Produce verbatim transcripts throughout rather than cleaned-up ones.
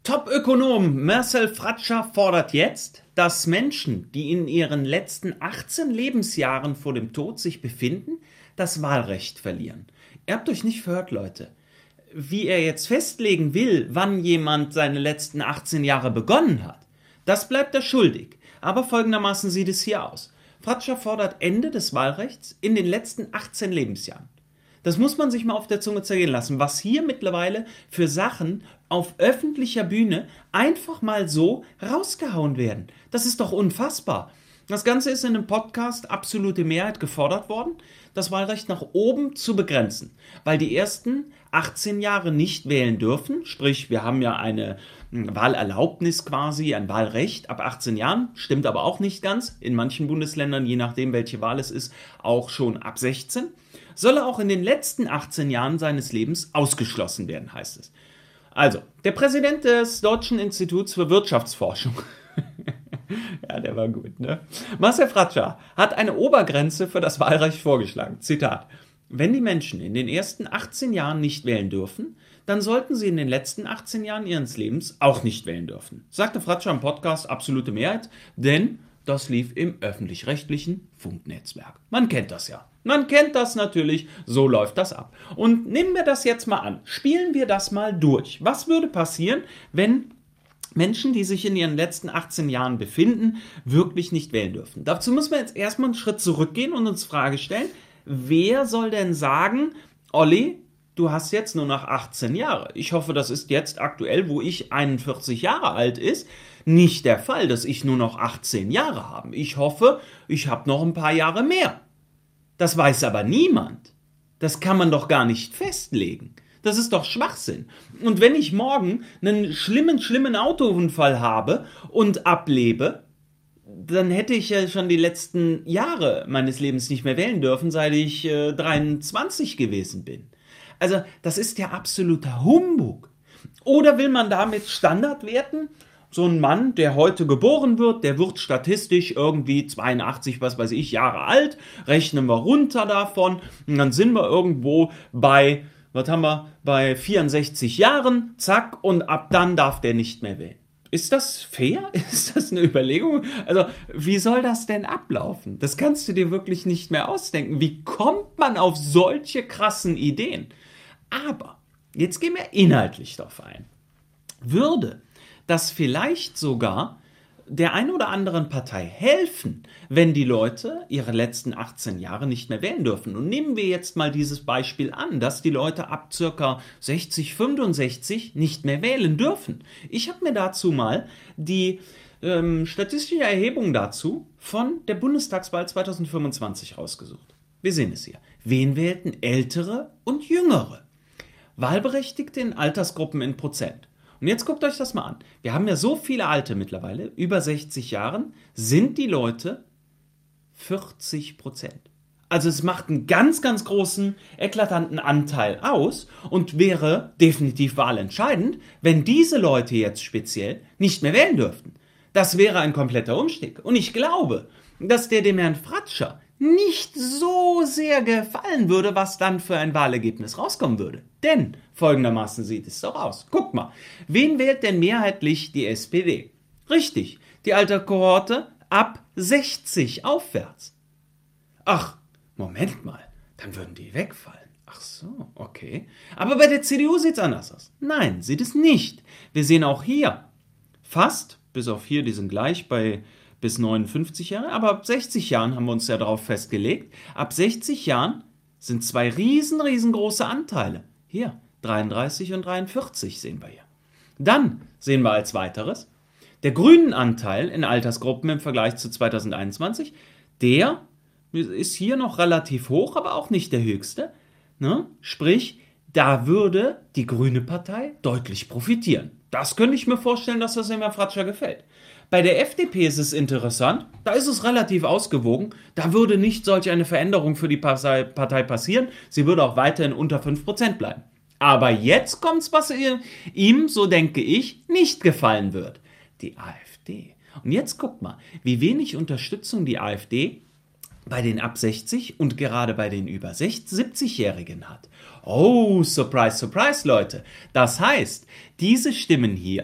Top-Ökonom Marcel Fratscher fordert jetzt, dass Menschen, die in ihren letzten achtzehn Lebensjahren vor dem Tod sich befinden, das Wahlrecht verlieren. Ihr habt euch nicht verhört, Leute. Wie er jetzt festlegen will, wann jemand seine letzten achtzehn Jahre begonnen hat, das bleibt er schuldig. Aber folgendermaßen sieht es hier aus. Fratscher fordert Ende des Wahlrechts in den letzten achtzehn Lebensjahren. Das muss man sich mal auf der Zunge zergehen lassen, was hier mittlerweile für Sachen auf öffentlicher Bühne einfach mal so rausgehauen werden. Das ist doch unfassbar. Das Ganze ist in einem Podcast absolute Mehrheit gefordert worden, das Wahlrecht nach oben zu begrenzen, weil die ersten achtzehn Jahre nicht wählen dürfen, sprich wir haben ja eine Wahlerlaubnis quasi, ein Wahlrecht ab achtzehn Jahren, stimmt aber auch nicht ganz, in manchen Bundesländern, je nachdem welche Wahl es ist, auch schon ab sechzehn, soll er auch in den letzten achtzehn Jahren seines Lebens ausgeschlossen werden, heißt es. Also, der Präsident des Deutschen Instituts für Wirtschaftsforschung, ja, der war gut, ne? Marcel Fratscher hat eine Obergrenze für das Wahlrecht vorgeschlagen. Zitat: Wenn die Menschen in den ersten achtzehn Jahren nicht wählen dürfen, dann sollten sie in den letzten achtzehn Jahren ihres Lebens auch nicht wählen dürfen, sagte Fratscher im Podcast Absolute Mehrheit, denn das lief im öffentlich-rechtlichen Funknetzwerk. Man kennt das ja. Man kennt das natürlich, so läuft das ab. Und nehmen wir das jetzt mal an, spielen wir das mal durch. Was würde passieren, wenn Menschen, die sich in ihren letzten achtzehn Jahren befinden, wirklich nicht wählen dürfen? Dazu müssen wir jetzt erstmal einen Schritt zurückgehen und uns Frage stellen, wer soll denn sagen, Olli, du hast jetzt nur noch achtzehn Jahre. Ich hoffe, das ist jetzt aktuell, wo ich einundvierzig Jahre alt ist, nicht der Fall, dass ich nur noch achtzehn Jahre habe. Ich hoffe, ich habe noch ein paar Jahre mehr. Das weiß aber niemand. Das kann man doch gar nicht festlegen. Das ist doch Schwachsinn. Und wenn ich morgen einen schlimmen, schlimmen Autounfall habe und ablebe, dann hätte ich ja schon die letzten Jahre meines Lebens nicht mehr wählen dürfen, seit ich äh, dreiundzwanzig gewesen bin. Also das ist ja absoluter Humbug. Oder will man damit Standardwerten? So ein Mann, der heute geboren wird, der wird statistisch irgendwie zweiundachtzig, was weiß ich, Jahre alt, rechnen wir runter davon und dann sind wir irgendwo bei, was haben wir, bei vierundsechzig Jahren, zack, und ab dann darf der nicht mehr wählen. Ist das fair? Ist das eine Überlegung? Also, wie soll das denn ablaufen? Das kannst du dir wirklich nicht mehr ausdenken. Wie kommt man auf solche krassen Ideen? Aber, jetzt gehen wir inhaltlich darauf ein. Würde das vielleicht sogar der ein oder anderen Partei helfen, wenn die Leute ihre letzten achtzehn Jahre nicht mehr wählen dürfen? Und nehmen wir jetzt mal dieses Beispiel an, dass die Leute ab circa sechzig, fünfundsechzig nicht mehr wählen dürfen. Ich habe mir dazu mal die ähm, statistische Erhebung dazu von der Bundestagswahl zweitausendfünfundzwanzig rausgesucht. Wir sehen es hier. Wen wählten Ältere und Jüngere? Wahlberechtigte in Altersgruppen in Prozent. Und jetzt guckt euch das mal an. Wir haben ja so viele Alte mittlerweile, über sechzig Jahren, sind die Leute vierzig Prozent. Also es macht einen ganz, ganz großen, eklatanten Anteil aus und wäre definitiv wahlentscheidend, wenn diese Leute jetzt speziell nicht mehr wählen dürften. Das wäre ein kompletter Umstieg. Und ich glaube, dass der dem Herrn Fratscher nicht so sehr gefallen würde, was dann für ein Wahlergebnis rauskommen würde. Denn folgendermaßen sieht es doch aus. Guck mal, wen wählt denn mehrheitlich die S P D? Richtig, die Alterskohorte ab sechzig aufwärts. Ach, Moment mal, dann würden die wegfallen. Ach so, okay. Aber bei der C D U sieht es anders aus. Nein, sieht es nicht. Wir sehen auch hier fast, bis auf hier, die sind gleich bei bis neunundfünfzig Jahre, aber ab sechzig Jahren haben wir uns ja darauf festgelegt. Ab sechzig Jahren sind zwei riesen, riesengroße Anteile. Hier, dreiunddreißig und dreiundvierzig sehen wir hier. Dann sehen wir als weiteres, der grünen Anteil in Altersgruppen im Vergleich zu zweitausendeinundzwanzig, der ist hier noch relativ hoch, aber auch nicht der höchste. Ne? Sprich, da würde die Grüne Partei deutlich profitieren. Das könnte ich mir vorstellen, dass das dem Herrn Fratscher gefällt. Bei der F D P ist es interessant, da ist es relativ ausgewogen, da würde nicht solch eine Veränderung für die Partei passieren, sie würde auch weiterhin unter fünf Prozent bleiben. Aber jetzt kommt's, was ihm, so denke ich, nicht gefallen wird. Die AfD. Und jetzt guckt mal, wie wenig Unterstützung die AfD bei den ab sechzig und gerade bei den über siebzigjährigen hat. Oh, surprise, surprise, Leute. Das heißt, diese Stimmen hier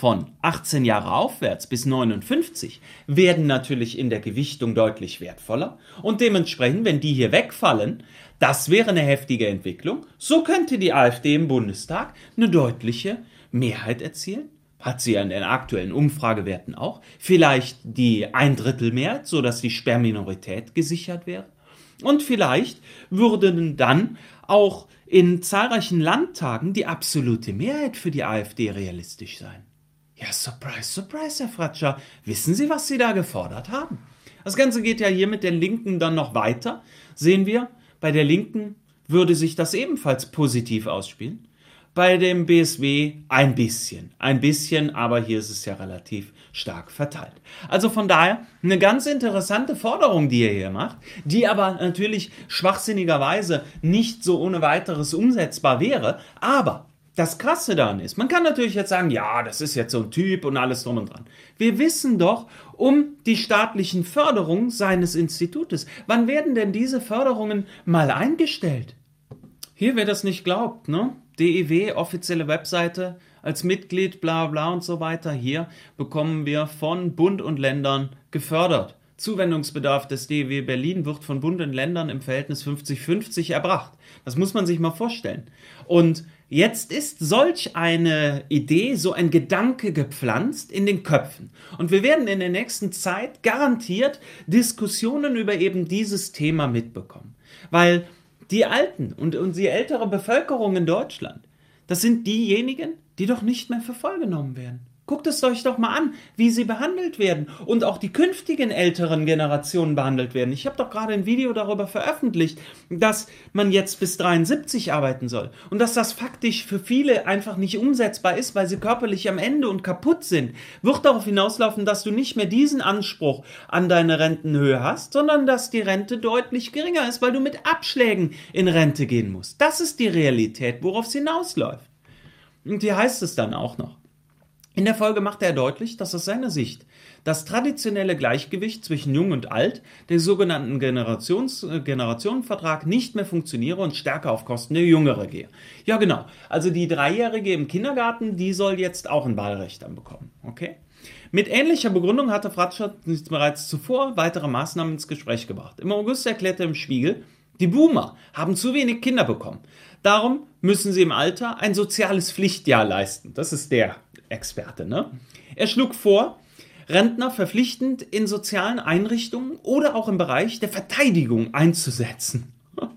von achtzehn Jahre aufwärts bis neunundfünfzig werden natürlich in der Gewichtung deutlich wertvoller und dementsprechend, wenn die hier wegfallen, das wäre eine heftige Entwicklung, so könnte die AfD im Bundestag eine deutliche Mehrheit erzielen. Hat sie ja in den aktuellen Umfragewerten auch. Vielleicht die Eindrittelmehrheit, sodass die Sperrminorität gesichert wäre. Und vielleicht würde dann auch in zahlreichen Landtagen die absolute Mehrheit für die AfD realistisch sein. Ja, surprise, surprise, Herr Fratscher. Wissen Sie, was Sie da gefordert haben? Das Ganze geht ja hier mit den Linken dann noch weiter. Sehen wir, bei der Linken würde sich das ebenfalls positiv ausspielen. Bei dem B S W ein bisschen, ein bisschen, aber hier ist es ja relativ stark verteilt. Also von daher eine ganz interessante Forderung, die er hier macht, die aber natürlich schwachsinnigerweise nicht so ohne weiteres umsetzbar wäre. Aber das Krasse daran ist, man kann natürlich jetzt sagen, ja, das ist jetzt so ein Typ und alles drum und dran. Wir wissen doch um die staatlichen Förderungen seines Institutes. Wann werden denn diese Förderungen mal eingestellt? Hier, wer das nicht glaubt, ne? D E W, offizielle Webseite, als Mitglied, bla bla und so weiter. Hier bekommen wir von Bund und Ländern gefördert. Zuwendungsbedarf des D E W Berlin wird von Bund und Ländern im Verhältnis fünfzig fünfzig erbracht. Das muss man sich mal vorstellen. Und jetzt ist solch eine Idee, so ein Gedanke gepflanzt in den Köpfen. Und wir werden in der nächsten Zeit garantiert Diskussionen über eben dieses Thema mitbekommen. Weil die Alten und, und die ältere Bevölkerung in Deutschland, das sind diejenigen, die doch nicht mehr für voll genommen werden. Guckt es euch doch mal an, wie sie behandelt werden und auch die künftigen älteren Generationen behandelt werden. Ich habe doch gerade ein Video darüber veröffentlicht, dass man jetzt bis dreiundsiebzig arbeiten soll und dass das faktisch für viele einfach nicht umsetzbar ist, weil sie körperlich am Ende und kaputt sind. Wird darauf hinauslaufen, dass du nicht mehr diesen Anspruch an deine Rentenhöhe hast, sondern dass die Rente deutlich geringer ist, weil du mit Abschlägen in Rente gehen musst. Das ist die Realität, worauf es hinausläuft. Und hier heißt es dann auch noch: In der Folge macht er deutlich, dass aus seiner Sicht das traditionelle Gleichgewicht zwischen Jung und Alt, der sogenannten Generations, äh, Generationenvertrag, nicht mehr funktioniere und stärker auf Kosten der Jüngeren gehe. Ja genau, also die Dreijährige im Kindergarten, die soll jetzt auch ein Wahlrecht dann bekommen. Okay? Mit ähnlicher Begründung hatte Fratscher bereits zuvor weitere Maßnahmen ins Gespräch gebracht. Im August erklärte er im Spiegel, die Boomer haben zu wenig Kinder bekommen. Darum müssen sie im Alter ein soziales Pflichtjahr leisten. Das ist der Experte, ne? Er schlug vor, Rentner verpflichtend in sozialen Einrichtungen oder auch im Bereich der Verteidigung einzusetzen.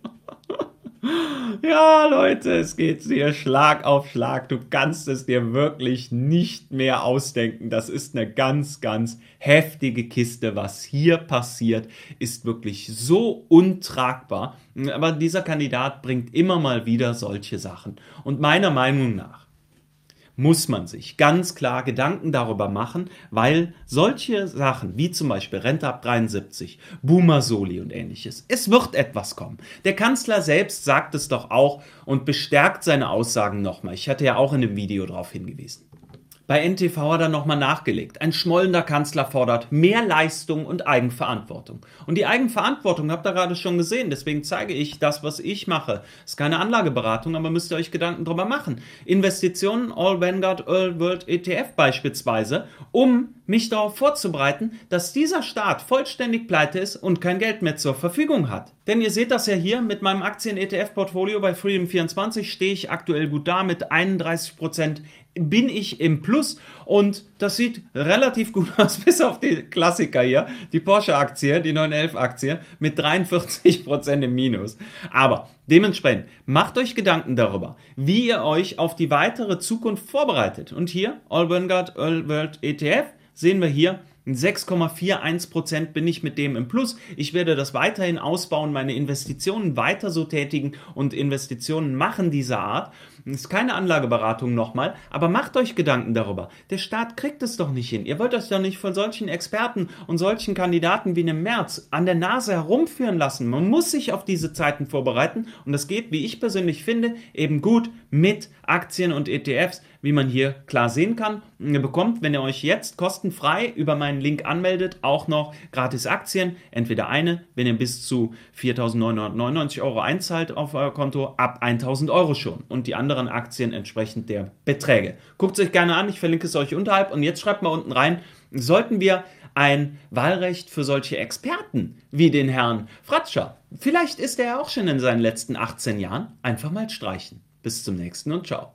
Ja, Leute, es geht hier Schlag auf Schlag. Du kannst es dir wirklich nicht mehr ausdenken. Das ist eine ganz, ganz heftige Kiste. Was hier passiert, ist wirklich so untragbar. Aber dieser Kandidat bringt immer mal wieder solche Sachen. Und meiner Meinung nach muss man sich ganz klar Gedanken darüber machen, weil solche Sachen wie zum Beispiel Rente ab dreiundsiebzig, Boomer-Soli und ähnliches, es wird etwas kommen. Der Kanzler selbst sagt es doch auch und bestärkt seine Aussagen nochmal. Ich hatte ja auch in dem Video darauf hingewiesen. Bei N T V hat er nochmal nachgelegt. Ein schmollender Kanzler fordert mehr Leistung und Eigenverantwortung. Und die Eigenverantwortung habt ihr gerade schon gesehen. Deswegen zeige ich das, was ich mache. Ist keine Anlageberatung, aber müsst ihr euch Gedanken drüber machen. Investitionen, All Vanguard, All World E T F beispielsweise, um mich darauf vorzubereiten, dass dieser Staat vollständig pleite ist und kein Geld mehr zur Verfügung hat. Denn ihr seht das ja hier mit meinem Aktien-E T F-Portfolio bei Freedom vierundzwanzig stehe ich aktuell gut da mit einunddreißig Prozent bin ich im Plus und das sieht relativ gut aus, bis auf die Klassiker hier, die Porsche-Aktie, die neun elf Aktie mit dreiundvierzig Prozent im Minus. Aber dementsprechend macht euch Gedanken darüber, wie ihr euch auf die weitere Zukunft vorbereitet. Und hier, All Vanguard, All World E T F, sehen wir hier, sechs Komma einundvierzig Prozent bin ich mit dem im Plus. Ich werde das weiterhin ausbauen, meine Investitionen weiter so tätigen und Investitionen machen dieser Art. Das ist keine Anlageberatung nochmal, aber macht euch Gedanken darüber. Der Staat kriegt es doch nicht hin. Ihr wollt euch doch nicht von solchen Experten und solchen Kandidaten wie einem Merz an der Nase herumführen lassen. Man muss sich auf diese Zeiten vorbereiten und das geht, wie ich persönlich finde, eben gut mit Aktien und E T Fs, wie man hier klar sehen kann. Ihr bekommt, wenn ihr euch jetzt kostenfrei über meinen Link anmeldet, auch noch gratis Aktien. Entweder eine, wenn ihr bis zu viertausendneunhundertneunundneunzig Euro einzahlt auf euer Konto, ab tausend Euro schon. Und die anderen Aktien entsprechend der Beträge. Guckt es euch gerne an, ich verlinke es euch unterhalb. Und jetzt schreibt mal unten rein, sollten wir ein Wahlrecht für solche Experten wie den Herrn Fratscher, vielleicht ist er ja auch schon in seinen letzten achtzehn Jahren, einfach mal streichen. Bis zum nächsten und ciao.